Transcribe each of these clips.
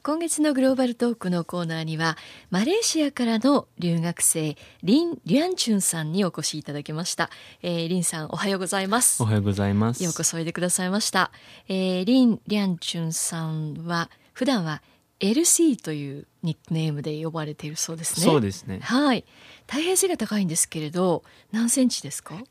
今月のグローバルトークのコーナーにはマレーシアからの留学生リン・リャンチュンさんにお越しいただきました。リンさんおはようございます。 おはようございます。 ようこそおいでくださいました。リン・リャンチュンさんは普段は LC というニックネームで呼ばれているそうですね。 そうですね。 はい。大変背が高いんですけれど何センチですか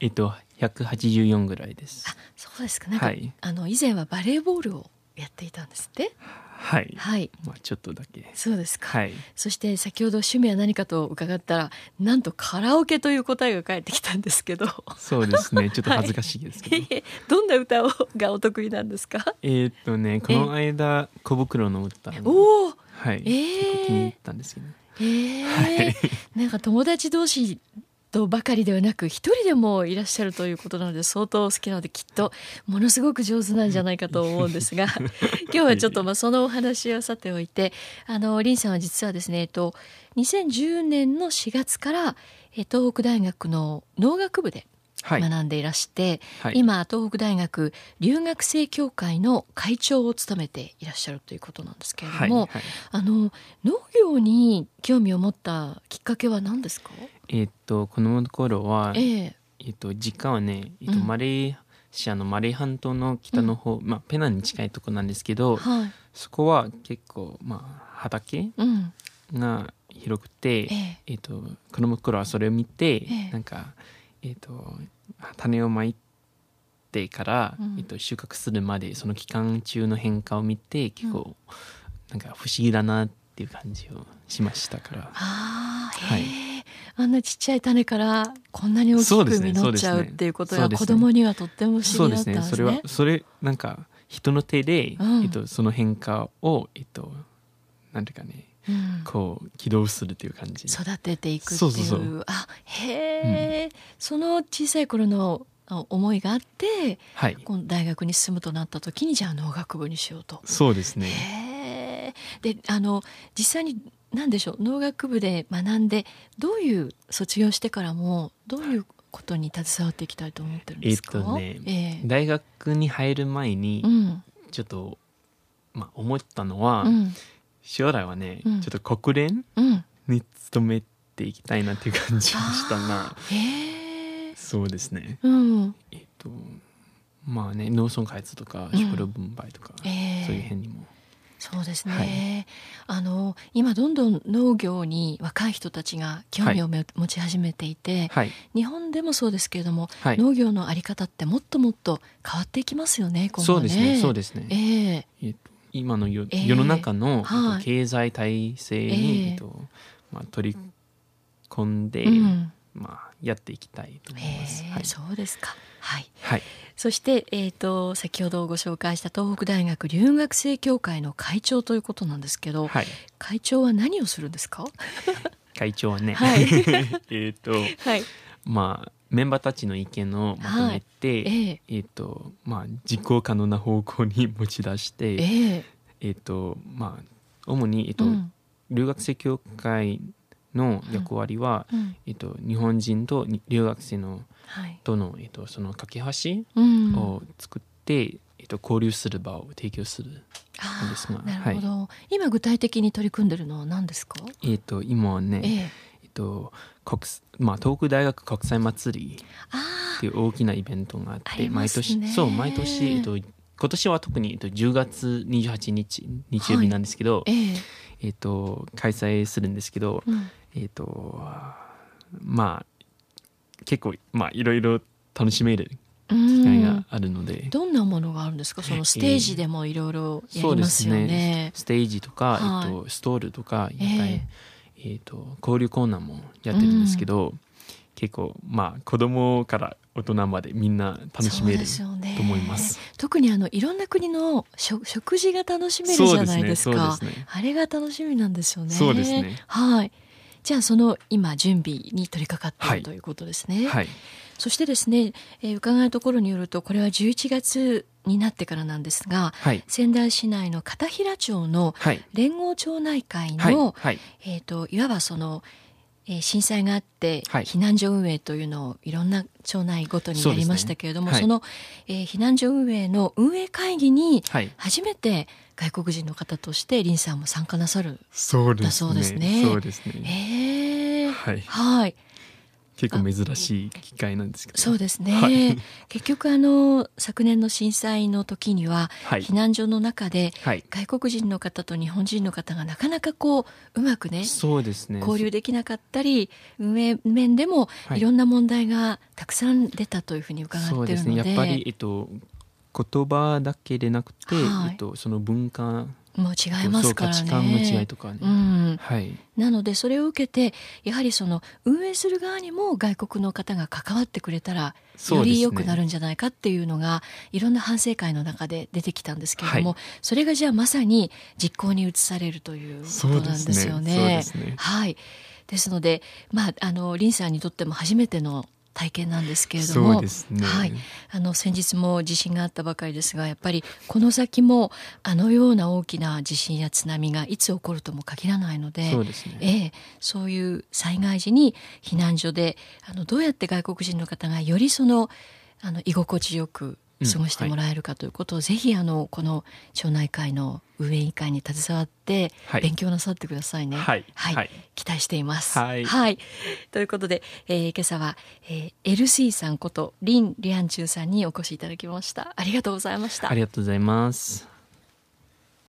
？184ぐらいです。 あ、そうですか。なんか、はい、以前はバレーボールをやっていたんですって。 はい、 はい、 ちょっとだけ。 そうですか、 はい、 そして先ほど趣味は何かと伺ったらなんとカラオケという答えが返ってきたんですけど。 そうですね、ちょっと恥ずかしいですけど、 はい、どんな歌がお得意なんですか？ この間小袋の歌おー、 はい、結構気に入ったんですけど、 はい、なんか友達同士とばかりではなく一人でもいらっしゃるということなので相当好きなのできっとものすごく上手なんじゃないかと思うんですが今日はちょっとそのお話はさておいてリンさんは実はですね、2010年の4月から東北大学の農学部で学んでいらして、はい、今東北大学留学生協会の会長を務めていらっしゃるということなんですけれども、はいはい、農業に興味を持ったきっかけは何ですか？ この頃は、実家はね、マレーシアのマレー半島の北の方、ペナンに近いところなんですけど、はい、そこは結構、畑が広くて、この頃はそれを見て、なんか種をまいてから、収穫するまでその期間中の変化を見て結構、なんか不思議だなっていう感じをしましたから。 はい、あんなちっちゃい種からこんなに大きく実っちゃうっていうことが子供にはとっても不思議だったんですね。 そうですね。それなんか人の手で、その変化をなんていうかね、こう起動するという感じ、 育てていくっていう。あ、へえ、その小さい頃の思いがあって、はい、この大学に進むとなった時にじゃあ農学部にしようと。 そうですね。 へえ。で実際に何でしょう、農学部で学んでどういう卒業してからもどういうことに携わっていきたいと思ってるんですか？ 大学に入る前にちょっと、思ったのは、将来はね、ちょっと国連に勤めていきたいなっていう感じがしたな。そうですね。農村開発とか食料分配とか、そういう辺にも。 そうですね、はい、今どんどん農業に若い人たちが興味を持ち始めていて、はい、日本でもそうですけれども、はい、農業のあり方ってもっともっと変わっていきますよね、今後ね。 そうですね。今の世の中の、経済体制に、取り込んで、やっていきたいと思います。 そうですか。はい。 はい、 そして、先ほどご紹介した東北大学留学生協会の会長ということなんですけど、はい、会長は何をするんですか？ 会長はね、 はい、 はい、メンバーたちの意見をまとめて、実行可能な方向に持ち出して、主に、留学生協会の役割は、日本人と留学生のとの、その架け橋を作って、交流する場を提供するんですが、 なるほど、はい、今具体的に取り組んでるのは何ですか？ 今はね、東北大学国際祭りっていう大きなイベントがあって、毎年、今年は特に10月28日日曜日なんですけど、開催するんですけど、結構いろいろ楽しめる機会があるので。 どんなものがあるんですか？そのステージでもいろいろやりますよね。そうですね。 ステージとか、ストールとか、交流コーナーもやってるんですけど、結構子供から大人までみんな楽しめると思います。 特にいろんな国の食事が楽しめるじゃないですか。あれが楽しみなんですよね。 そうですね。 はい。じゃあその今準備に取り掛かっているということですね。 はい。 そしてですね、伺うところによるとこれは11月になってからなんですが、はい、仙台市内の片平町の連合町内会の、いわばその震災があって、避難所運営というのをいろんな町内ごとにやりましたけれども、その、避難所運営の運営会議に初めて外国人の方として林さんも参加なさるそうですね。 そうですね。 そうですね。 はい、 はい、結構珍しい機会なんですけど。 そうですね、 はい、 結局昨年の震災の時には、 はい、 避難所の中で、 はい、 外国人の方と日本人の方がなかなかうまくね、 そうですね、 交流できなかったり、運営面でもいろんな問題がたくさん出たというふうに伺っているので、 そうですね、やっぱり、言葉だけでなくて、 はい、 その文化もう違いますからね。 価値観の違いとかね、はい、 なのでそれを受けて、やはりその運営する側にも外国の方が関わってくれたらより良くなるんじゃないかっていうのがいろんな反省会の中で出てきたんですけれども、それがじゃあまさに実行に移されるということなんですよね。 そうですね。 はい。ですので、林さんにとっても初めての体験なんですけれども、 そうですね、 はい、先日も地震があったばかりですが、やっぱりこの先もような大きな地震や津波がいつ起こるとも限らないので、 そうですね、 そういう災害時に避難所でどうやって外国人の方がより居心地よく過ごしてもらえるかということを、ぜひこの町内会の運営委員会に携わって勉強なさってくださいね。はい、期待しています。はい、ということで、今朝は、LC さんこと林リアンチュウさんにお越しいただきました。ありがとうございました。 ありがとうございます。